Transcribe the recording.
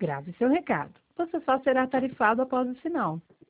Grave seu recado. Você só será tarifado após o sinal.